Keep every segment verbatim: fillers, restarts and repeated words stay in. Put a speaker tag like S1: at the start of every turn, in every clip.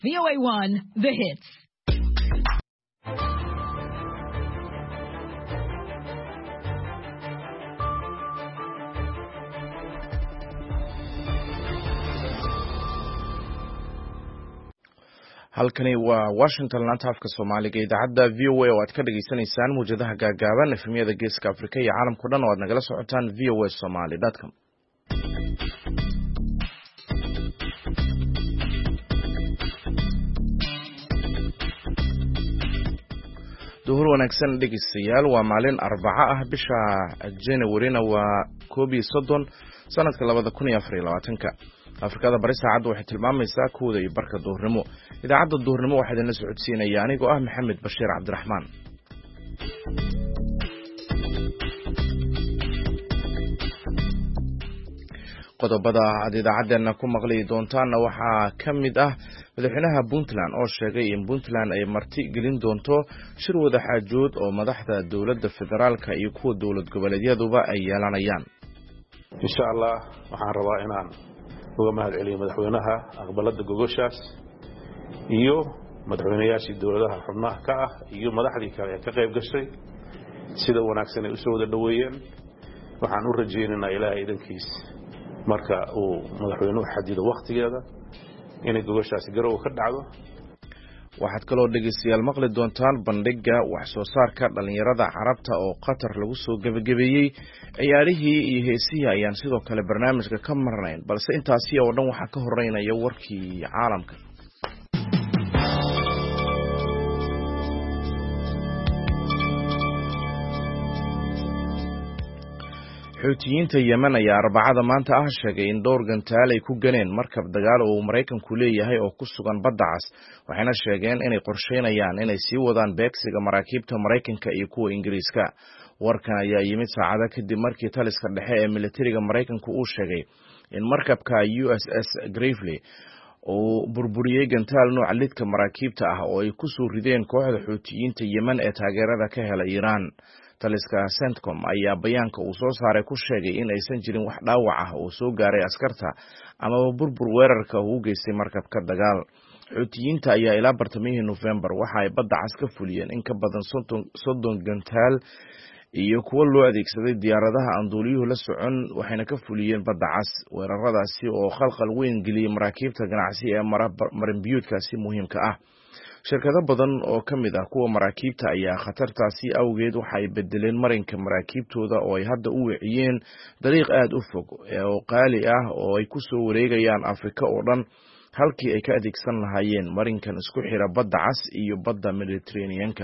S1: V O A one, The Hits.
S2: halkani waa Washington laanta afka Soomaaliga idaacadda V O A oo aad ka dhageysanaysaan muujadaha gaagaaban efemiyada Geeska Afrika iyo caalamka dhan oo aad nagala socotaan v o a somali dot com. duhur wanaagsan dhegeystayaal, waa maalin Arbaca ah bisha January-na waa koob iyo soddon sanadka labada kun iyo afar iyo labaatanka. Afrikada bari saacaddu waxay tilmaamaysaa kooda iyo barka duhurnimo. Idaacadda duhurnimo waxaa idinla socodsiinaya anigoo ah Maxamed Bashiir Cabdiraxmaan. qodobada aad idaacadeena ku maqli doontaana waxaa ka mid ah madaxweynaha Puntland oo sheegay in Puntland ay marti gelin doonto shir wada xaajood oo madaxda dowladda federaalka iyo kuwa dowlad goboleedyaduba ay yeelanayaan.
S3: insha Allah waxaan rabaa inaan uga mahad celiyo madaxweynaha aqbalada gogoshaas iyo madaxweynayaashii dowladaha xubnaha ka ah iyo madaxdii kale ee ka qayb gashay sida wanaagsan ay u soo wada dhaweeyeen. waxaan u rajaynaynaa Ilaahay idankiis marka uu madaxweynuhu xadido waqtigeeda inay gogoshaas garow ka dhacdo.
S2: waxaad kaloo dhegeystayaal maqli doontaan bandhiga wax soo saarka dhalinyarada Carabta oo Qatar lagu soo gabagabeeyay. ciyaarihii iyo heesihii ayaan sidoo kale barnaamijka ka marnayn, balse intaasi oo dhan waxaa ka horeynaya warkii caalamka. Xuutiyiinta Yemen ayaa Arbacada maanta ah sheegay in dhowr gantaal ay ku ganeen markab dagaal oo Mareykanku leeyahay oo ku sugan badda cas, waxayna sheegeen inay qorsheynayaan inay sii wadaan beegsiga maraakiibta Mareykanka iyo kuwa Ingiriiska. warkan ayaa yimid saacado kadib markii taliska dhexe ee militariga Mareykanku uu sheegay in markabka U S S Gravely uu burburiyay gantaal nooca lidka maraakiibta ah oo ay ku soo rideen kooxda Xuutiyiinta Yemen ee taageerada ka hela Iran. taliska CENTCOM ayaa bayaanka uu soo saaray ku sheegay in aysan jirin wax dhaawac ah oo soo gaaray askarta ama burbur weerarka uu geystay markabka dagaal. Xuutiyiinta ayaa ilaa bartamihii November waxa ay badda cas ka fuliyeen in ka badan soddon gantaal iyo kuwa loo adeegsaday diyaaradaha aan duuliyuhu la socon, waxayna ka fuliyeen badda cas. weeraradaasi oo khalkhal weyn geliyay maraakiibta ganacsi ee marinbiyuudkaasi muhiimka ah. shirkado badan oo ka mid ah kuwa maraakiibta ayaa khatartaasi awgeed waxa ay bedeleen marinka maraakiibtooda oo ay hadda u wiciyeen dariiq aad u fog oo qaali ah oo ay ku soo wareegayaan Afrika oo dhan halkii ay ka adeegsan lahaayeen marinkan isku xira badda cas iyo badda Mediterranean-ka.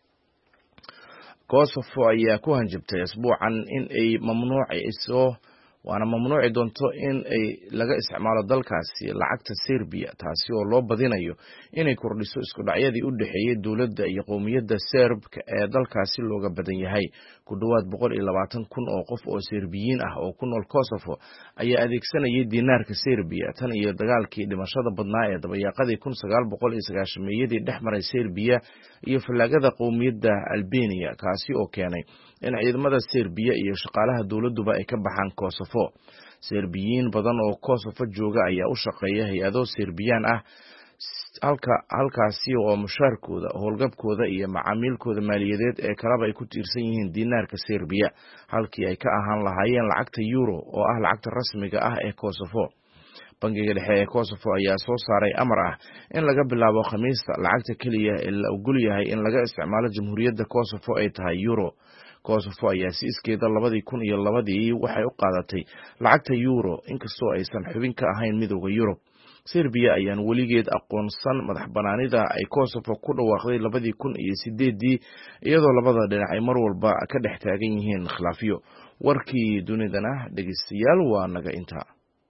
S2: Kosovo ayaa ku hanjabtay asbuucan in ay mamnuucayso waana mamnuuci doonto in ay laga isticmaalo dalkaasi lacagta Serbia, taasi oo loo badinayo inay kordhiso isku dhacyadii u dhaxeeyay dowladda iyo qowmiyadda Serbka ee dalkaasi looga badan yahay. ku dhawaad boqol iyo labaatan kun oo qof oo Serbiyiin ah oo ku nool Kosovo ayaa adeegsanayay diinaarka Serbia tan iyo dagaalkii dhimashada badnaa ee dabayaaqadii kun sagaal boqol iyo sagaashan-meeyadii dhex maray Serbia iyo falaagada qowmiyadda Albania, kaasi oo keenay in ciidamada Serbia iyo shaqaalaha dowladduba ay ka baxaan Kosovo. Serbiyiin badan oo Kosovo jooga ayaa u shaqeeya hay'ado Serbiyaan ah halka halkaasi oo mushaarkooda, howlgabkooda iyo macaamilkooda maaliyadeed ee kalaba ay ku tiirsan yihiin diinaarka Serbia halkii ay ka ahaan lahaayeen lacagta euro oo ah lacagta rasmiga ah ee Kosovo. bangiga dhexe ee Kosovo ayaa soo saaray amar ah in laga bilaabo Khamiista lacagta kaliya ee la ogol yahay in laga isticmaalo Jamhuuriyadda Kosovo ay tahay euro. Kosovo ayaa si iskeeda labadii kun iyo labadii waxay u qaadatay lacagta euro inkastoo aysan xubin ka ahayn midowga Yurub. Serbia ayaan weligeed aqoonsan madax banaanida ay Kosovo ku dhawaaqday labadii kun iyo sideedii iyadoo labada dhinac ay mar walba ka dhex taagan yihiin khilaafyo. warkii dunidana dhegeystayaal waa naga intaa.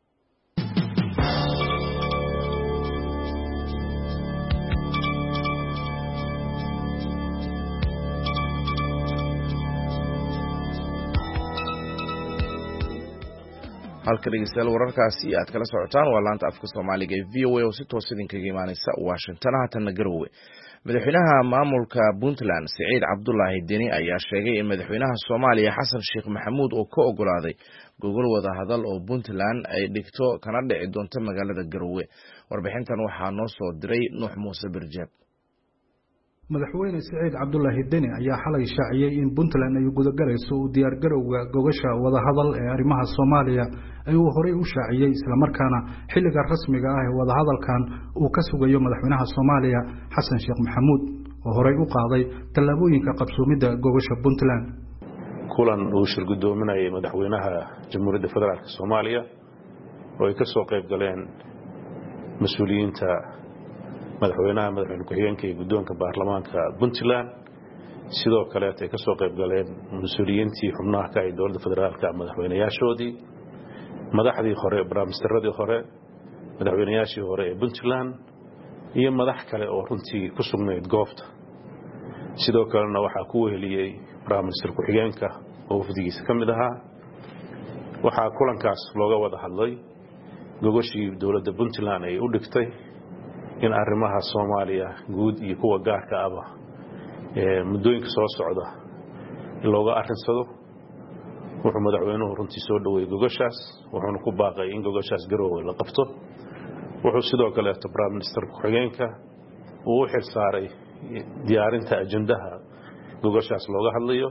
S2: halka dhegeystayaal wararkaasi aad kala socotaan waa laanta afka Soomaaliga ee V O A oo si toos idinkaga imaanaysa Washington. haatan garowe madaxweynaha maamulka Puntland Saciid Cabdullaahi Deni ayaa sheegay in madaxweynaha Soomaaliya Xasan Sheekh Maxamuud oo ka ogolaaday gogol wada hadal oo Puntland ay dhigto kana dhici doonto magaalada Garowe. warbixintan waxaa noo soo diray Nuux Muuse Birjeeb.
S4: madaxweyne Saciid Cabdullaahi Deni ayaa xalay shaaciyay in Puntland ay gudagarayso u diyaar garowga gogasha wada hadal ee arrimaha Soomaaliya ay uu horey u shaaciyay isla markaana xilliga rasmiga ah ee wada hadalkan uu ka sugayo madaxweynaha Soomaaliya Xasan Sheekh Maxamuud oo horey u qaaday talaabooyinka qabsoomida gogasha Puntland.
S3: kulan uu shir gudoominayay madaxweynaha Jamhuuriyadda Federaalka Soomaaliya oo ay ka soo qayb galeen mas'uuliyiinta madaxweynaha madaxweyne ku-xigeenka iyo guddoonka baarlamaanka Puntland sidoo kale ay ka soo qayb galeen mas'uuliyiintii xubnaha ka ah dowladda federaalka madaxweynayaashoodii madaxdii hore barnaamijyadeedii hore madaxweynayaashii hore ee Puntland iyo madax kale oo runtii ku sugnayd goobta sidoo kalena waxaa ku weheliyay barnaamijka ku-xigeenka oo wafdigiisa ka mid ahaa waxaa kulankaas looga wada hadlay gogashii dowladda Puntland ay u dhigtay in arrimaha Soomaaliya guud iyo kuwa gaarka ah ee muddooyinka soo socda looga arinsado wuxuu madaxweynuhu runtii soo dhaweeyay gogashaas wuxuuna ku baaqay in gogashaas Garowe la qabto wuxuu sidoo kale Prime Minister ku-xigeenka uu u xil saaray diyaarinta ajandaha gogashaas looga hadlayo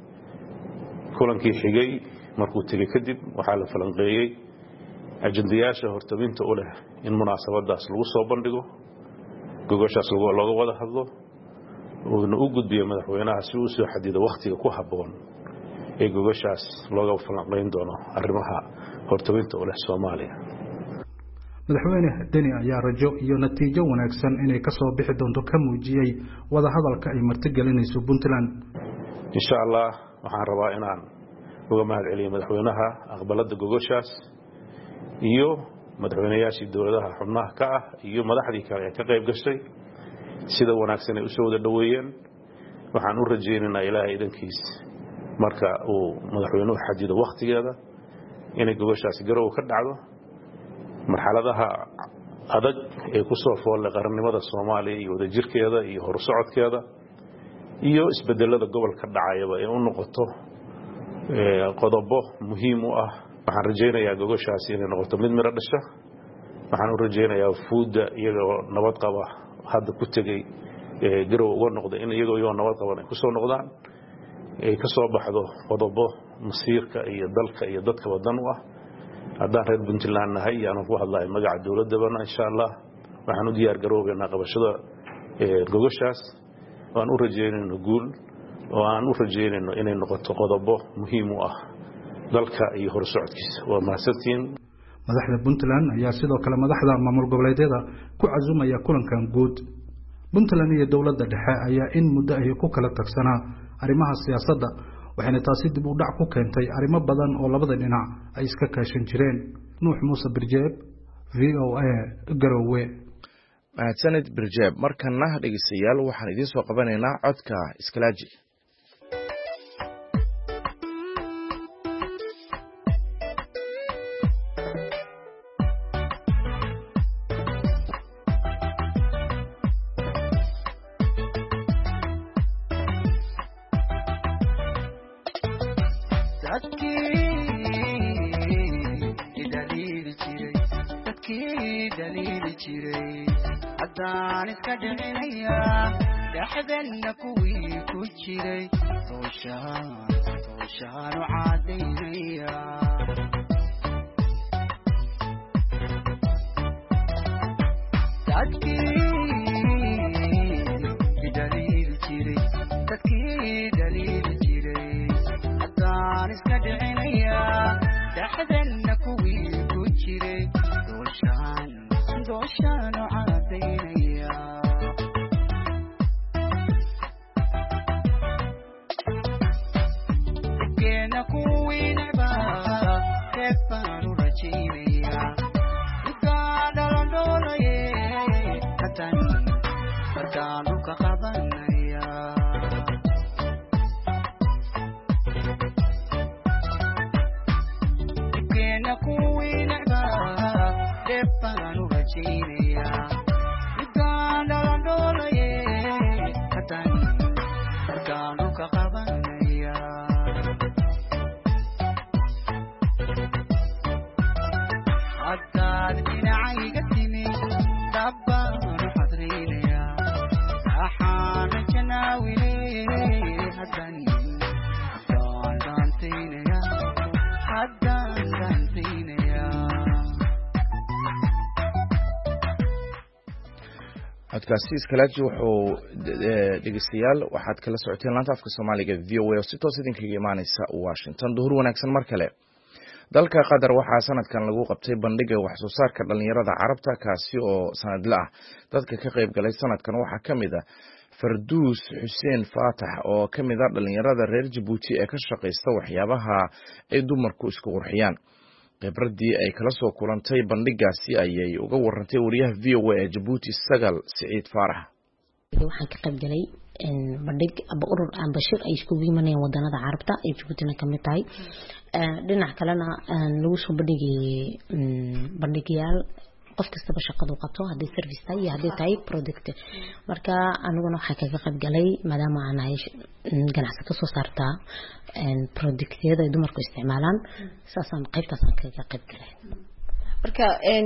S3: kulankii xigay markuu tagay kadib waxaa la falanqeeyay ajandayaasha hortabinta u leh in munaasabadaas lagu soo bandhigo gogashaas looga wada hadlo oo uu gudbiyo madaxweynaha si uu soo xadido waqtiga ku haboon ee gogashaas looga falanqeyn doono arrimaha hortabinta u leh Soomaaliya.
S4: madaxweyne Deni ayaa rajo iyo natiijo wanaagsan inay ka soo bixi doonto ka muujiyay wada hadalka ay martigelinayso Puntland.
S3: insha Allah waxaan rabaa inaan uga mahadceliyo madaxweynaha aqbalada gogashaas iyo madaxweynayaashii dowladaha xubnaha ka ah iyo madaxdii kale ee ka qayb gashay sida wanaagsan ay u soo wada dhaweeyeen waxaan u rajaynaynaa Ilaahay idankiis marka uu madaxweynuhu xadido waqtigeeda inay gogashaas Garowe ka dhacdo marxaladaha adag ee ku soo foolay qarannimada Soomaaliya iyo wadajirkeeda iyo horsocodkeeda iyo isbedelada gobolka dhacayaba ee u noqoto qodobo muhiim u ah waxaan rajaynayaa gogashaas inay noqoto mid miro dhasha waxaan u rajaynayaa fuuda iyagoo nabad qaba hadda ku tagay Garowe uga noqdo in iyagoo iyo nabad qaban ay ku soo noqdaan ay ka soo baxdo qodobo masiirka iyo dalka iyo dadka wadan u ah haddaan reer Puntland nahay aan ku hadlahay magaca dowladda insha Allah waxaan u diyaar garoobaynaa qabashada gogashaas waan u rajaynayno guul oo aan u rajaynayno inay noqoto qodobo muhiim u ah dalka iyo horsocodkiisa waa mahadsantiin.
S4: madaxda Puntland ayaa sidoo kale madaxda maamul goboleedyada ku cazumaya kulankan guud. Puntland iyo dowladda dhexe ayaa in muddo ay ku kala tagsanaa arrimaha siyaasadda waxayna taasi dib u dhac ku keentay arrimo badan oo labada dhinac ay iska kaashan jireen. Nuux Muuse Birjeeb, V O A, Garowe.
S2: mahadsanid Birjeeb. markana dhegeystayaal waxaan idin soo qabanaynaa codka Iskalaaji.
S5: haddaan iska dhicinaya dhaxdanna kuwii ku jiray tooshaan tooshaan u cadaynaya dadkii daliil jiray dadkii daliil jiray haddaan iska dhicinaya dhaxdanna kuwii ku jiray tooshaan tooshaan u cadaynaya keena kuwii necbaa reeb baan u rajaynaya intaa dhalandhoolaye hatan markaan dhulka qabanaya keena kuwii necbaa reeb baan u rajaynaya intaa dhalandhoolaye hatan markaan dhulka qabanaya haddaad dhinacayga timi
S2: codkaasi iskalaaji wuxuu dhegeystayaal waxaad kala socoteen laanta afka Soomaaliga V O A oo si toos idinkaga imaanaysa Washington. Duhur wanaagsan mar kale. dalka Qatar waxaa sanadkan lagu qabtay bandhiga wax soo saarka dhalinyarada Carabta kaasi oo sanadle ah. dadka ka qayb galay sanadkan waxaa kamid ah Farduus Xuseen Faatax oo kamid ah dhalinyarada reer Djibouti ee ka shaqeysta waxyaabaha ay dumarku isku qurxiyaan. khibradii ay kala soo kulantay bandhigaasi ayay uga warantay wariyaha V O A ee Djibouti Sagal Saciid Faarax.
S6: waxaan ka qayb galay bandhig aba urur aan bashir ay isku yimaaneen wadanada Carabta ee Djibouti ka mid tahay dhinac kalena lagu soo bandhigay bandhigyal qof kasta shaqadu qabto hadii service tahay iyo hadii tahay product marka aniguna waxa kaga qayb galay maadaama aan ahay ganacsato soo saarta productyada ay dumarku isticmaalaan saasan qaybtaas aan kaga qayb galay
S7: marka een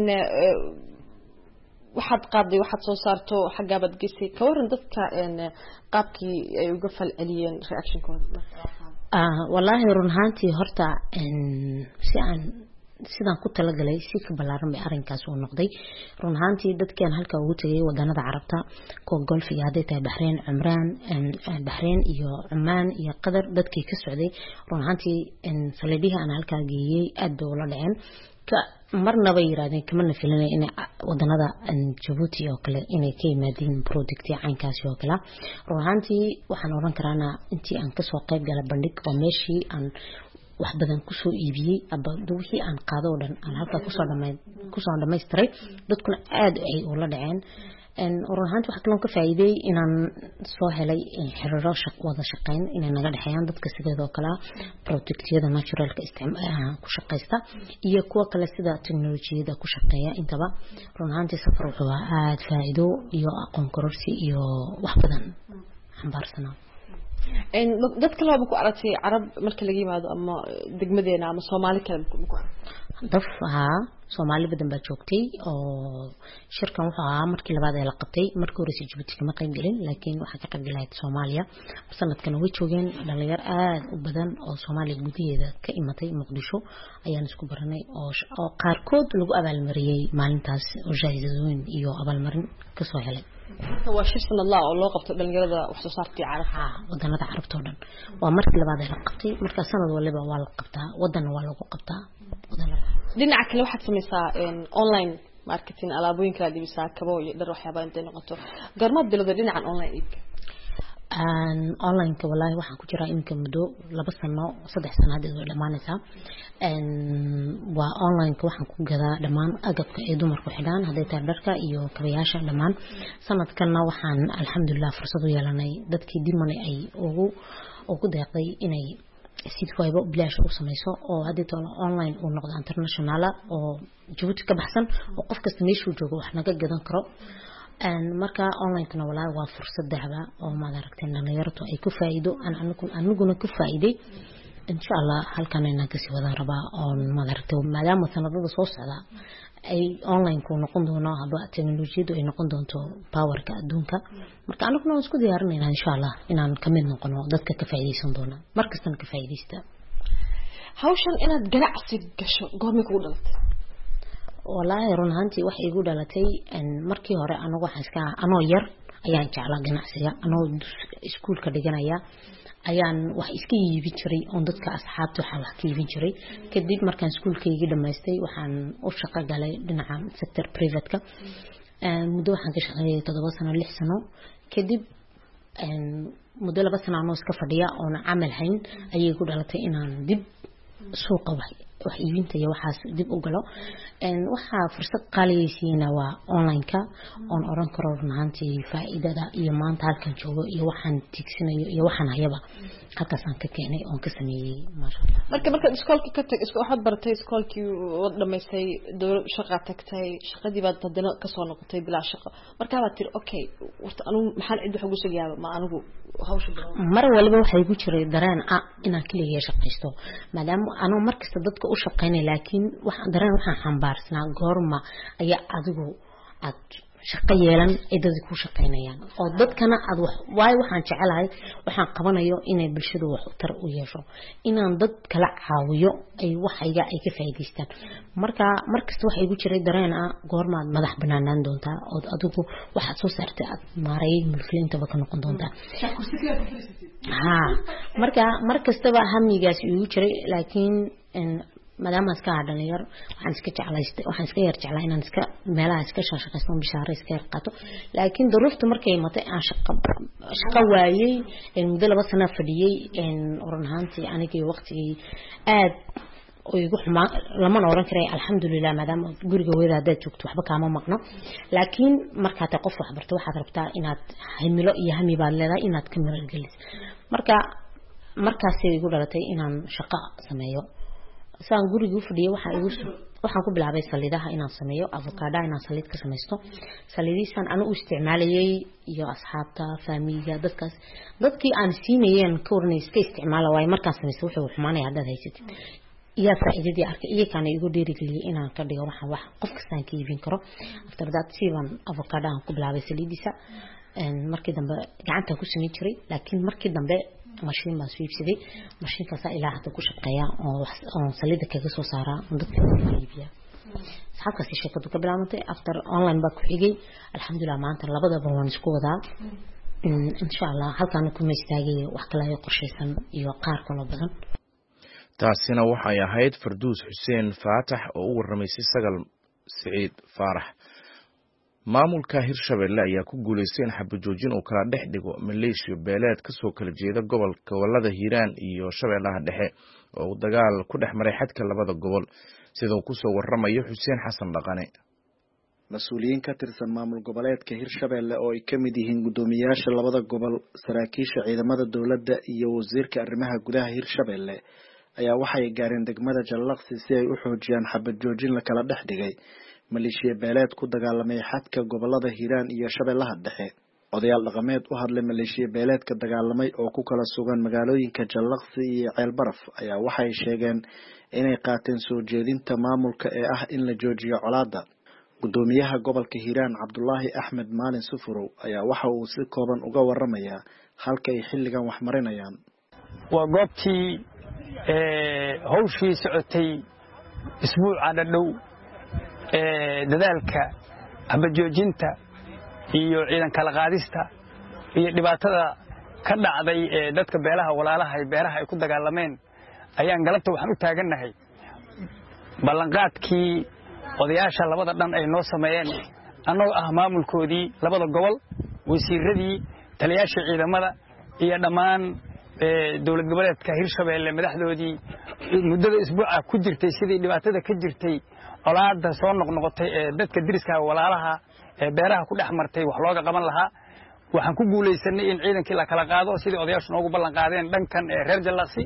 S7: waxaad qaaday waxaad soo saarto xagaabad gisay ka waran dadka een qaabkii ay uga falceliyeen reaction-kooda
S6: ah wallahi run ahaantii horta een si aan sidaan ku talagalay si ka balaaran bay arrinkaas u noqday run ahaantii dadkeen halka ugu tagay wadanada Carabta ko golfiga haday tahay Bahrain Umraan Bahrain iyo Oman iyo Qatar dadkii ka socday run ahaantii in saliidiga aan halka geeyay aad bay ula dhaceen ka marnaba yiraahdeen kama nafilanay in wadanada Djibouti oo kale inay ka yimaadeen product caynkaas oo kale run ahaantii waxaan oran karaana intii aan ka soo qayb galay bandhig oo meeshii aan wax badan ku soo iibiyay aba wixii aan qaado oo dhan aan halka ku soo dhamay ku soo dhameystiray dadkuna aad ay ula dhaceen ان ورهانت waxa kale oo ka faa'iiday inaan soo helay xiriiro shaqo wada shaqeyn inay naga dhaxayaan dadka sidoo kale productyada naturalka isticmaal ku shaqeysta iyo kuwa kale sida teknolojiyada ku shaqeeya intaba runtii safar wuxuu aad faa'iido iyo aqoon kororsi iyo wax badan xambaarsan
S7: ان dadka laba ku aragtay Arab marka laga yimaado ama degmadeena ama Soomaali kale ku
S6: dafha Soomaali badan baa joogtay oo shirkan waxa ahaa markii labaad ee la qabtay markii hore si Djibouti kama qayb galin laakiin waxa ka qayb galay Soomaaliya sanadkan way joogeen dhalinyar aad u badan oo Soomaali gudaheeda ka imatay Muqdisho ayaan isku baranay oo oo qaarkood lagu abaalmariyay maalintaas oo jaayizooyin iyo abaalmarin ka soo helay
S7: waa shir sanadla oo loo qabto dhalinyarada wax soo saartay Carabta
S6: wadanada Carabta oo dhan waa markii labaad ee la qabtay marka sanad waliba waa la qabtaa wadan waa lagu qabtaa wadanada
S7: dhinaca kale waxaad samaysaa online marketing alaabooyin kala dibisa kabo iyo dhar waxyaabo inta noqoto garmad bilada dhinaca online iibka
S6: aan online ka wallahi waxaan ku jiraa imka muddo laba sano saddex sanadood oo dhamaanaysa een waa online ka waxaan ku gadaa dhamaan agabka ay dumarku xidhaan haday tahay dharka iyo kabayaasha dhamaan sanadkanna waxaan alxamdulillah fursad u yeelanay dadkii dimanay ay ugu ugu deeqday inay sid waybo bilaash u sameeyso oo hadii toona online uu noqdo international oo Djibouti ka baxsan oo qof kasta meeshuu joogo wax naga gadan karo aan marka online kana walaa waa fursad dahaba oo ma aragtay dhalinyaradu ay ku faa'iido aan anagu anaguna ku faa'iiday insha Allah halkan inaan ka sii wada rabaa oo ma aragtay maadaama sanadada soo socda ay online ku noqon doono haba teknolojiyadu ay noqon doonto powerka adduunka marka anaguna waan isku diyaarinayna insha Allah inaan ka mid noqono dadka ka faa'iideysan doona markastana ka faa'iideysta
S7: hawshan inaad ganacsi gasho goorma kugu dhalatay
S6: wallahi runtii wax igu dhalatay in markii hore anagu waxa iska anoo yar ayaan jeclaa ganacsiga anoo iskuulka dhiganaya ayaan wax iska iibin jiray oo dadka asxaabta waxa wax ka iibin jiray kadib markaan iskuulkayga dhameystay waxaan u shaqo galay dhinaca sector private ka muddo waxaan ka shaqeeyay toddoba sano lix sano kadib muddo laba sano anoo iska fadhiya oo aan amal hayn ayay igu dhalatay inaan dib suuqa wax wax iibinta iyo waxaas dib u galo een waxa fursad qaaliyeysina waa online ka on oran karo runtii faa'iidada iyo maanta halkan joogo iyo waxaan tigsanayo iyo waxaan hayaba halkaas aan ka keenay oo ka sameeyay maasha Allah
S7: marka marka iskoolka ka tag iskool waxaad bartay iskoolkii wad dhameysay door shaqo tagtay shaqadii baad hadana ka soo noqotay bilaa shaqo marka baad tir okay warta anu maxaan cid wax ugu sheegayaa ma anigu hawsha
S6: mar waliba waxay igu jiray dareen ah inaan kaliya shaqaysto maadaama anu markasta dadka u shaqeynay laakiin waxaan dareen waxaan xambaarsanaa goorma ayaa adigu aad shaqo yeelan ee dadku ku shaqeynayaan oo dadkana aad wax waay waxaan jecelahay waxaan qabanayo inay bulshadu wax u tar u yeesho inaan dad kala caawiyo ay waxayga ay ka faa'iideystaan marka markasta waxa igu jiray dareen ah goormaad madax banaanaan doontaa oo adigu waxa soo saartay aad maaray mulkiinta ba ka noqon doontaa ha marka markastaba hamigaas igu jiray laakiin maadaama iska dhalinyar waxaan iska jeclaystay waxaan iska yar jeclaa inaan iska meelaha iska shaqaysto bishaar iska yar qaato laakiin duruuftu markay matay aan shaqo shaqo waayay in muddo laba sano fadhiyay in oran ahaantii aniga waqtigii aad oo igu xumaa lama oran karay alxamdulillah maadaama guriga weeda dad joogto waxba kaama maqno laakiin marka ta qof wax barto waxaad rabtaa inaad himilo iyo hami baad leedahay inaad ka meel geliso marka markaas ay igu dhalatay inaan shaqo sameeyo saan guriga u fadhiyay waxa igu waxaan ku bilaabay saliidaha inaan sameeyo avocado inaan saliid ka sameesto saliidiisan anu u isticmaalayay iyo asxaabta faamiga dadkaas dadkii aan siinayeen ka warnay iska isticmaala way markaas sameeyay wuxuu xumaanay hadda haysatid iyo faa'iidadii arkay iyo kan igu dhiirigeliyay inaan ka dhigo waxaan wax qof kasta aan ka iibin karo after that seven avocado aan ku bilaabay saliidiisa en markii dambe gacanta ku sameey jiray laakiin markii dambe mashiin baa soo iibsaday mashiinkaas ilaa hadda ku shaqeeya oo oo saliida kaga soo saara dadka iibiya saxabkaas shaqadu ka bilaabantay after online baa ku xigay alxamdulillah maanta labadaba waan isku wadaa insha Allah halkaan ku meestaagay wax kale ay qorsheysan iyo qaar kale badan
S2: taasina waxay ahayd Farduus Xuseen Faatax oo u waramaysay Sagal Saciid Faarax maamulka Hirshabelle ayaa ku guuleystay in xabajoojin uu kala dhex dhigo Maleeshiya beeleed ka soo kala jeeda gobolka Walada Hiiraan iyo Shabeellaha Dhexe oo dagaal ku dhex maray xadka labada gobol sidoo ku soo waramayo Xuseen Xasan Dhaqane
S8: mas'uuliyiin ka tirsan maamul goboleedka Hirshabelle oo ay ka mid yihiin gudoomiyaasha labada gobol saraakiisha ciidamada dawladda iyo wasiirka arrimaha gudaha Hirshabelle ayaa waxay gaareen degmada Jallaqsi si ay u xoojiyaan xabajoojin la kala dhex dhigay maleeshiya beeleed ku dagaalamay xadka gobolada Hiiraan iyo Shabeellaha Dhexe odayaal dhaqameed u hadlay maleeshiya beeleedka dagaalamay oo ku kala sugan magaalooyinka Jallaqsi iyo Ceelbaraf ayaa waxay sheegeen inay qaateen soo jeedinta maamulka ee ah in la joojiyo colaadda gudoomiyaha gobolka Hiiraan Cabdullaahi Axmed Maalin Sufurow ayaa waxa uu si kooban uga waramayaa halka ay xilligan wax marinayaan
S9: waa goobtii ee hawshii socotay isbuuca dhadhow ee dadaalka xabajoojinta iyo ciidan kala qaadista iyo dhibaatada ka dhacday ee dadka beelaha walaalaha ay beeraha ay ku dagaalameen ayaan galabta waxaan u taaganahay ballanqaadkii odayaasha labada dhan ay noo sameeyeen annagoo ah maamulkoodii labada gobol wasiiradii taliyaasha ciidamada iyo dhammaan dawlad goboleedka Hirshabelle madaxdoodii muddada isbuuca ku jirtay sidii dhibaatada ka jirtay colaadda soo noqnoqotay ee dadka diriska walaalaha ee beeraha ku dhex martay wax looga qaban lahaa waxaan ku guuleysanay in ciidankii la kala qaado sidii odayaashu noogu ballan qaadeen dhankan ee reer Jallaqsi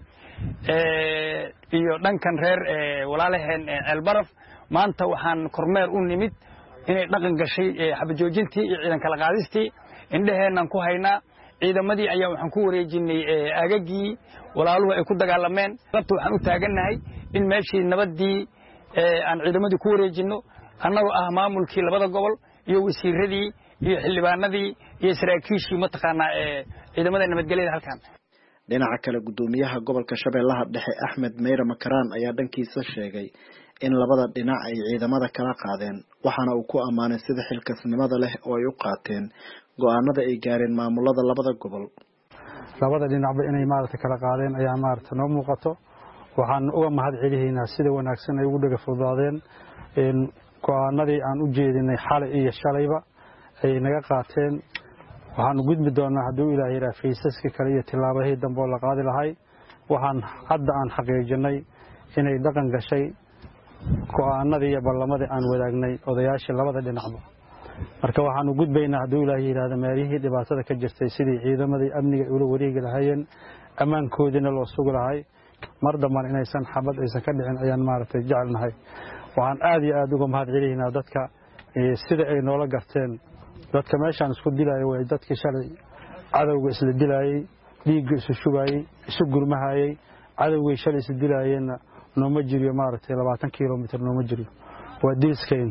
S9: ee iyo dhankan reer ee walaalaheen Ceelbaraf maanta waxaan kormeer u nimid inay dhaqan gashay xabajoojintii iyo ciidan kala qaadistii indhaheenan ku haynaa ciidamadii ayaa waxaan ku wareejinay aagagii walaaluhu ay ku dagaalameen qabta waxaan u taaganahay in meeshii nabadii aan ciidamadii ku wareejino annagoo ah maamulkii labada gobol iyo wasiiradii iyo xildhibaanadii iyo saraakiishii mataqaanaa ee ciidamada nabadgelyada halkan
S8: dhinaca kale gudoomiyaha gobolka Shabeellaha Dhexe Axmed Meyra Makaraan ayaa dhankiisa sheegay in labada dhinac ay ciidamada kala qaadeen waxaana uu ku amaanay sida xilkasnimada leh oo ay u qaateen go'aanada ay gaareen maamulada labada gobol
S4: labada dhinacba inay maaragtay kala qaadeen ayaa maaragtay noo muuqato waxaan uga mahad celinaynaa sida wanaagsan ay ugu dhaga fudaadeen in go'aanadii aan u jeedinay xalay iyo shalayba ay naga qaateen waxaan gudbi doonaa hadduu Ilaahay ila fiisaska kale iyo tilaabadii dambe oo la qaadi lahay waxaan hadda aan xaqiijinay inay dhaqan gashay go'aanadii iyo ballamadii aan wadaagnay odayaasha labada dhinacba marka waxaan u gudbaynaa hadduu Ilaahay yiraahdo meelihii dhibaatada ka jirtay sidii ciidamadii amniga ula wareegi lahaayeen ammaankoodina loo sugi lahay mar damban inaysan xabad aysan ka dhicin ayaan maaragtay jecelnahay waxaan aad iyo aad uga mahad celinaynaa dadka sida ay noola garteen dadka meeshaan isku dilaayay way dadkii shalay cadawga isla dilaayay dhiigga isu shubayay isu gurmahayay cadawga shalay isla dilaayeen nooma jiriyo maaragtay labaatan kiiloomitir nooma jiriyo waa diiskeen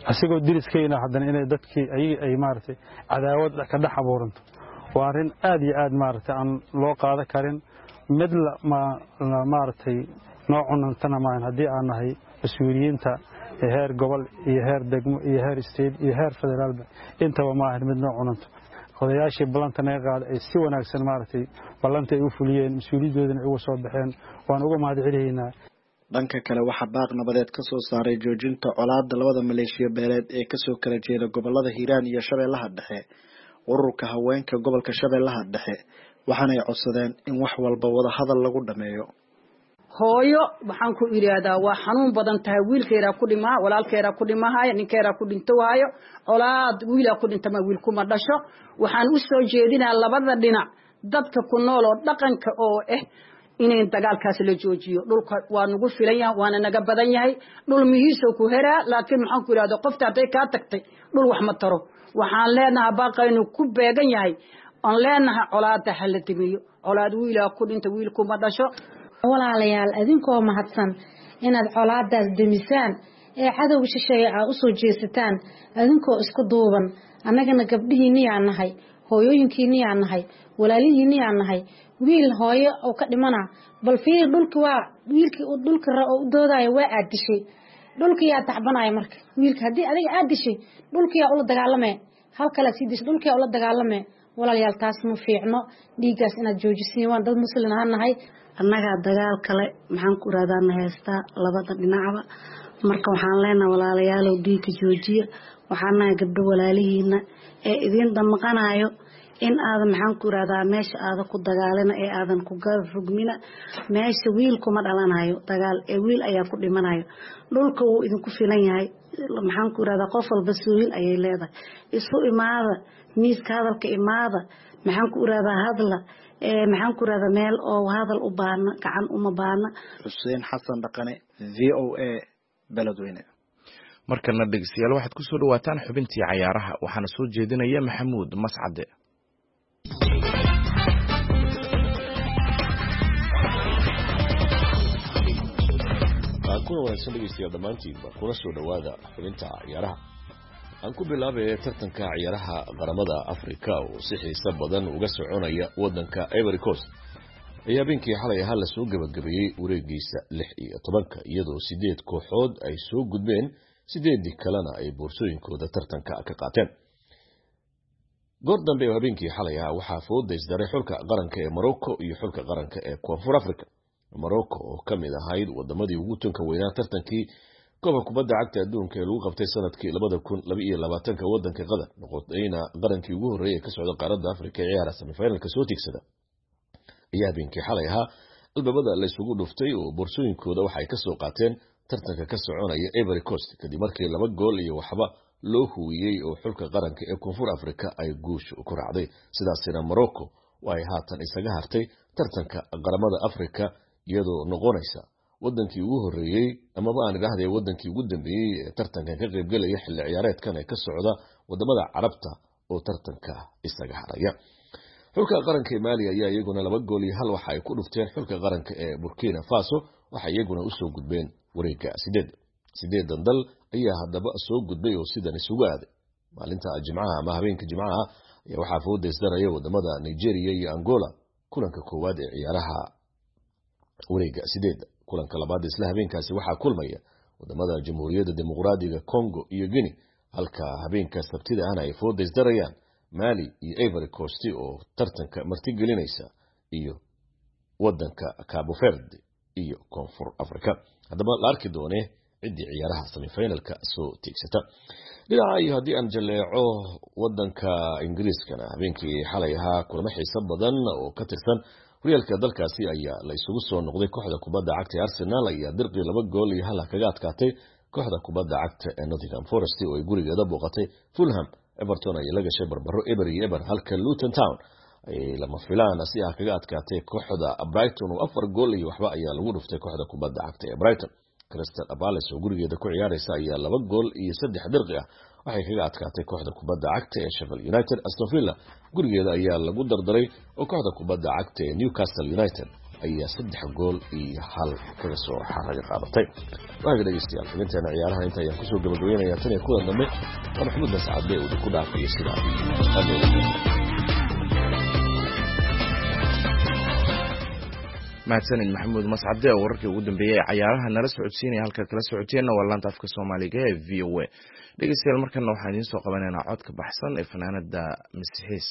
S10: asigoo diriskayna haddana inay dadkii ayaga ay maaragtay cadaawad ka dhex abuuranto waa arrin aad iyo aad maaragtay aan loo qaadan karin mid maaragtay noo cunantana maahan haddii aan nahay mas-uuliyiinta heer gobol iyo heer degmo iyo heer state iyo heer federaalba intaba ma ahan mid noo cunanto odayaashii ballanta naga qaada ay si wanaagsan maaragtay ballanta ay u fuliyeen mas-uuliyadoodana ay uga soo baxeen waan uga mahad celinaynaa.
S8: dhanka kale waxaa baaq nabadeed ka soo saaray joojinta colaadda labada maleeshiya beeleed ee kasoo kala jeeda gobolada hiiraan iyo shabeellaha dhexe ururka haweenka gobolka shabeellaha dhexe waxaanay codsadeen in wax walba wada hadal lagu dhameeyo.
S1: hooyo waxaan ku iraahdaa waa xanuun badan tahay wiilkeeraa ku dhimaa walaalkeeraa ku dhimahaya ninkeeraa ku dhinto waayo colaad wiilaa ku dhintama wiil kuma dhasho waxaan u soo jeedinaa labada dhinac dadka ku nool oo dhaqanka oo ah inay dagaalkaas la joojiyo dhulka waa nagu filan yahay waana naga badan yahay dhul mihiiso ku heraa laakiin maxaan ku iraahdaa qofta haday ka tagtay dhul wax ma taro waxaan leenahay baaqaynu ku beegan yahay aan leenahay colaada hal timiyo colaad wiilaa ku dhinta wiil kuma dhasho.
S6: walaalayaal adinkoo mahadsan inaad colaadaas demisaan ee cadowga shisheeye aad u soo jeesataan adinkoo isku duuban annagana gabdhihiinniyaa nahay hooyooyinkiinniyaa nahay walaalihiinniyaa nahay wiil hooyo oo ka dhimana bal fiir dhulki waa wiilkii dhulka oo u doodaya waa aad dishay dhulkiyaa tacbanaya marka wiilka haddii adiga aad dishay dhulkiyaa ula dagaalamee hal kale sii dishay dhulkiyaa ula dagaalamee walaalayaal taas ma fiicno dhiiggaas inaad joojisiin waan dad muslim ahaan nahay
S11: annaga dagaal kale maxaan ku iraahdaa heesta labada dhinacba marka waxaan leenahay walaalayaalow dhiigga joojiya waxaan nahay gabdho walaalihiina ee idin damqanayo in aad maxaan ku iraahdaa meesha aad ku dagaalana ee aadan ku garfugmina meesha wiil kuma dhalanayo dagaal ee wiil ayaa ku dhimanayo dhulka uu idinku filan yahay maxaan ku iraahdaa qof walba suulin ayay leedahay isu imaada miiska hadalka imaada maxaan ku iraahdaa hadla ee maxaan ku iraahdaa meel oo hadal u baahna gacan uma baahna.
S8: Xuseen Xasan Dhaqane V O A Beledweyne.
S2: markana dhegeystayaal waxaad ku soo dhawaataan xubintii cayaaraha waxaana soo jeedinaya Maxamuud Mascade.
S12: kuna wanaagsan dhegeystayaal dhammaantiinba kuna soo dhawaada xubinta ciyaaraha aan ku bilaabay tartanka ciyaaraha qaramada Afrika oo si xiiso badan uga soconaya wadanka Ivory Coast ayaa habeenkii xalay ahaa la soo gabagabeeyay wareegiisa lix iyo tobanka iyadoo sideed kooxood ay soo gudbeen sideedii kalena ay boorsooyinkooda tartanka ka qaateen. goor dambe oo habeenkii xalay ahaa waxaa foodaysdaray xulka qaranka ee Morocco iyo xulka qaranka ee Koonfur Afrika. Morocco oo kamid ahayd wadamadii ugu tunka weynaa tartankii koobka kubadda cagta adduunka ee lagu qabtay sanadkii labada kun laba iyo labaatanka wadanka Qatar noqotayna qarankii ugu horeeyay ka socda qaaradda Afrika ee ciyaaraha semifinalka soo tiigsada ayaa habeenkii xalay ahaa albaabada la isugu dhuftay oo boorsooyinkooda waxay ka soo qaateen tartanka ka soconaya Ivory Coast kadib markii laba gool iyo waxba loo huwiyay oo xulka qaranka ee Koonfur Afrika ay guush ku raacday sidaasina Morocco way haatan isaga hartay tartanka qaramada Afrika iyadoo noqonaysa wadankii ugu horeeyay ama baan idhaahdee wadankii ugu dambeeyay ee tartanka ka qayb galaya xilli ciyaareedkan ee ka socda wadamada Carabta oo tartanka isaga haraya. xulka qaranka Mali ayaa iyaguna laba gool iyo hal waxa ay ku dhufteen xulka qaranka ee Burkina Faso waxa iyaguna u soo gudbeen wareegga sideed sideedan dal ayaa hadaba soo gudbay oo sidan isugu aaday maalinta Jimcaha ama habeenka Jimcaha ayaa waxa foodaysdaraya wadamada Nigeria iyo Angola kulanka koowaad ee ciyaaraha wareegga sideed kulanka labaad isla habeenkaasi waxa kulmaya wadamada Jamhuuriyadda Dimuqraadiga Congo iyo Guinea halka habeenka Sabtida ana ay foodaysdarayaan Mali iyo Ivory Coast oo tartanka martigelinaysa iyo wadanka Cabo Verde iyo Koonfur Afrika. hadaba la arki doonee cidii ciyaaraha semifinalka soo tiigsata. dhinaca iyo hadii aan jaleeco wadanka Ingiriiskana habeenkii xalay ahaa kulamo xiiso badan oo ka tirsan horyaalka dalkaasi ayaa la isugu soo noqday kooxda kubadda cagta ee Arsenal ayaa dirqi laba gool iyo hal kaga adkaatay kooxda kubadda cagta ee Nottingham Forest oo ay gurigeeda booqatay Fulham. Everton ay la gashay barbaro eber iyo eber halka Luton Town ay lama filaan si ah kaga adkaatay kooxda Brighton oo afar gool iyo waxba ayaa lagu dhuftay kooxda kubadda cagta ee Brighton. Crystal Palace oo gurigeeda ku ciyaaraysa ayaa laba gool iyo saddex dirqi ah waxay kaga adkaatay kooxda kubadda cagta ee Sheffield United. Aston Villa gurigeeda ayaa lagu dardaray oo kooxda kubadda cagta ee Newcastle United ayaa saddex gool iyo hal kaga soo xaraga qaadatay. waaga dhegeystayaal xubinteena ciyaaraha inta ayaan kusoo gabagabaynayaa tan iyo kulan dambe waa Maxamuud Mascade oo ku dhaafay sida
S2: mahadsanid Maxamuud Mascade oo wararkii ugu dambeeyay ciyaaraha nala socodsiinaya halka kala socoteena waa laanta afka Soomaaliga ee V O A. dhegeystayaal markana waxaan idin soo qabanaynaa cod ka baxsan ee fanaanada Masiixiis.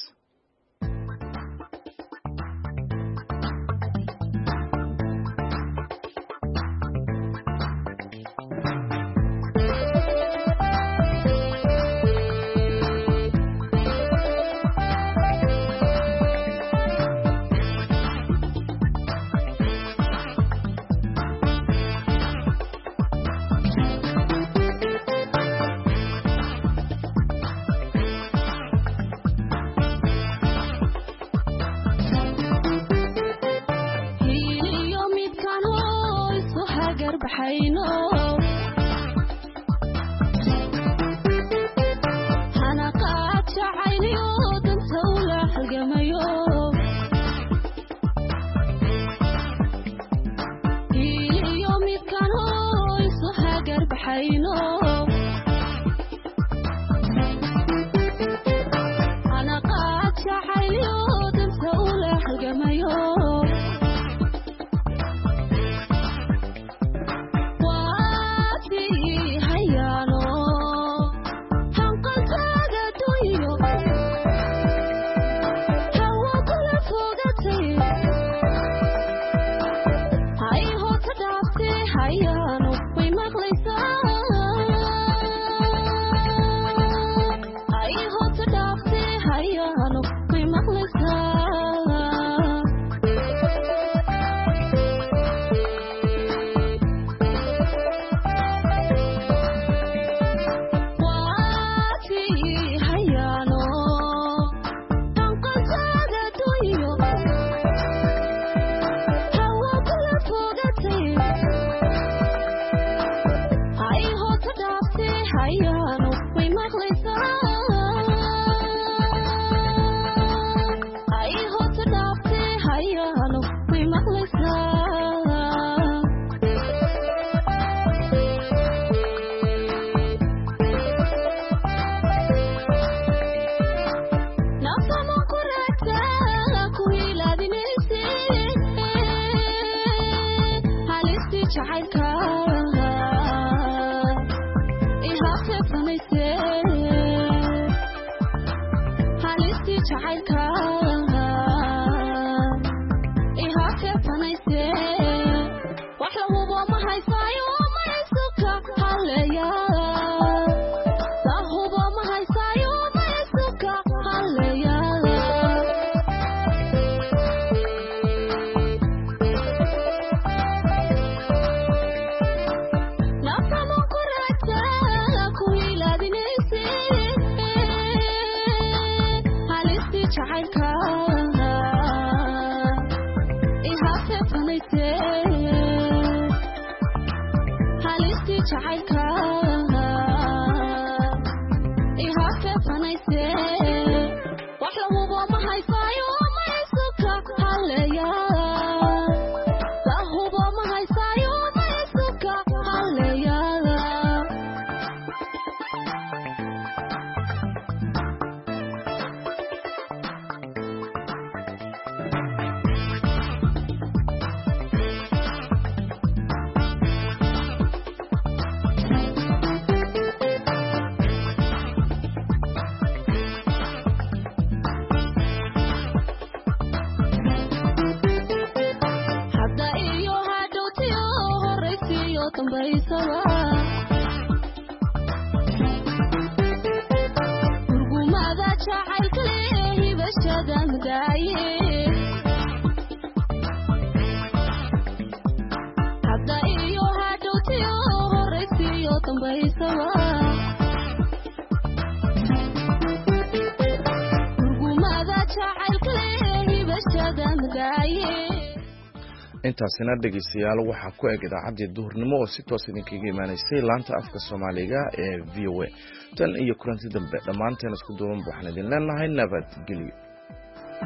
S2: intaasina dhegeystayaal waxaa ku eg idaacadii duhurnimo oo si toos idinkaga imaanaysay laanta afka Soomaaliga ee V O A tan iyo kulanti dambe dhammaanteen isku duuban waxaan idin leenahay nabadgelyo.